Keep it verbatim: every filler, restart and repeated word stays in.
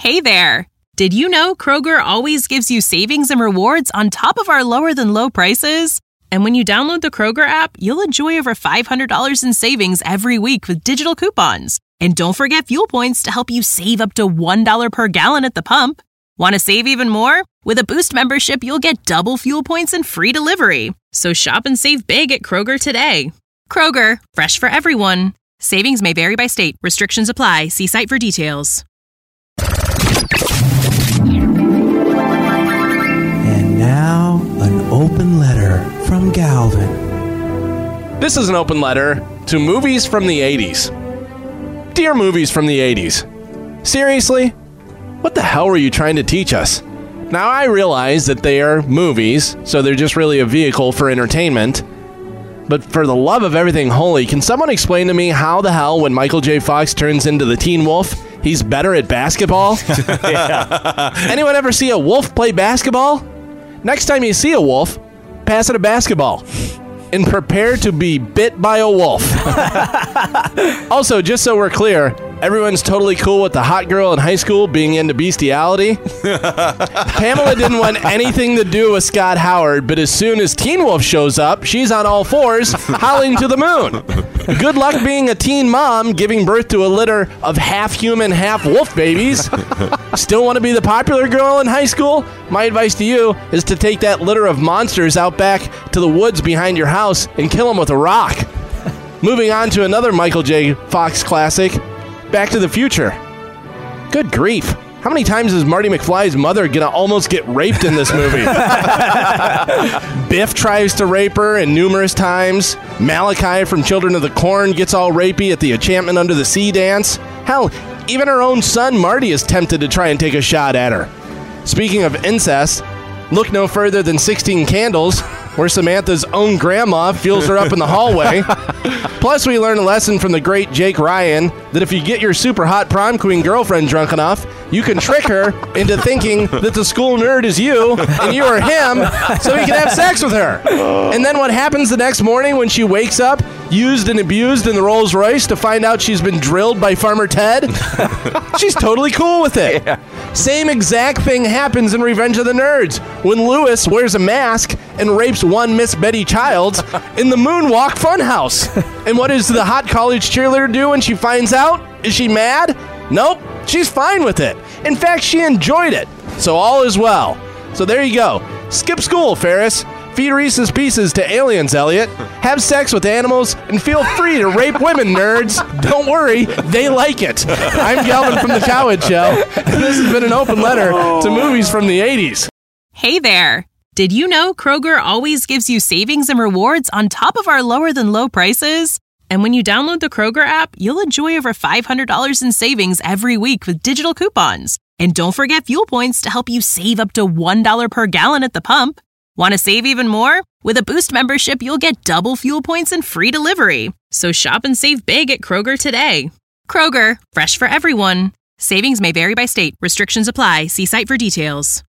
Hey there! Did you know Kroger always gives you savings and rewards on top of our lower-than-low prices? And when you download the Kroger app, you'll enjoy over five hundred dollars in savings every week with digital coupons. And don't forget fuel points to help you save up to one dollar per gallon at the pump. Want to save even more? With a Boost membership, you'll get double fuel points and free delivery. So shop and save big at Kroger today. Kroger, fresh for everyone. Savings may vary by state. Restrictions apply. See site for details. And now, an open letter from Galvin. This is an open letter to movies from the eighties. Dear movies from the eighties, seriously? What the hell were you trying to teach us? Now, I realize that they are movies, so they're just really a vehicle for entertainment. But for the love of everything holy, can someone explain to me how the hell, when Michael J. Fox turns into the Teen Wolf, he's better at basketball? Anyone ever see a wolf play basketball? Next time you see a wolf, pass it a basketball. And prepare to be bit by a wolf. Also, just so we're clear, everyone's totally cool with the hot girl in high school being into bestiality. Pamela didn't want anything to do with Scott Howard, but as soon as Teen Wolf shows up, she's on all fours, howling to the moon. Good luck being a teen mom, giving birth to a litter of half-human, half-wolf babies. Still want to be the popular girl in high school? My advice to you is to take that litter of monsters out back to the woods behind your house and kill them with a rock. Moving on to another Michael J. Fox classic, Back to the Future. Good grief. How many times is Marty McFly's mother gonna almost get raped in this movie? Biff tries to rape her, and numerous times. Malachi from Children of the Corn gets all rapey at the Enchantment Under the Sea dance. Hell, even her own son Marty is tempted to try and take a shot at her. Speaking of incest, look no further than sixteen Candles, where Samantha's own grandma feels her up in the hallway. Plus, we learn a lesson from the great Jake Ryan that if you get your super hot prom queen girlfriend drunk enough, you can trick her into thinking that the school nerd is you and you are him, so you can have sex with her. And then what happens the next morning when she wakes up, used and abused in the Rolls Royce, to find out she's been drilled by Farmer Ted? She's totally cool with it. Yeah. Same exact thing happens in Revenge of the Nerds when Lewis wears a mask and rapes one Miss Betty Childs in the Moonwalk Funhouse. And what does the hot college cheerleader do when she finds out? Is she mad? Nope, she's fine with it. In fact, she enjoyed it. So all is well. So there you go. Skip school, Ferris. Feed Reese's Pieces to aliens, Elliot. Have sex with animals and feel free to rape women, nerds. Don't worry, they like it. I'm Galvin from The Cowhead Show, and this has been an open letter to movies from the eighties. Hey there! Did you know Kroger always gives you savings and rewards on top of our lower-than-low prices? And when you download the Kroger app, you'll enjoy over five hundred dollars in savings every week with digital coupons. And don't forget fuel points to help you save up to one dollar per gallon at the pump. Want to save even more? With a Boost membership, you'll get double fuel points and free delivery. So shop and save big at Kroger today. Kroger, fresh for everyone. Savings may vary by state. Restrictions apply. See site for details.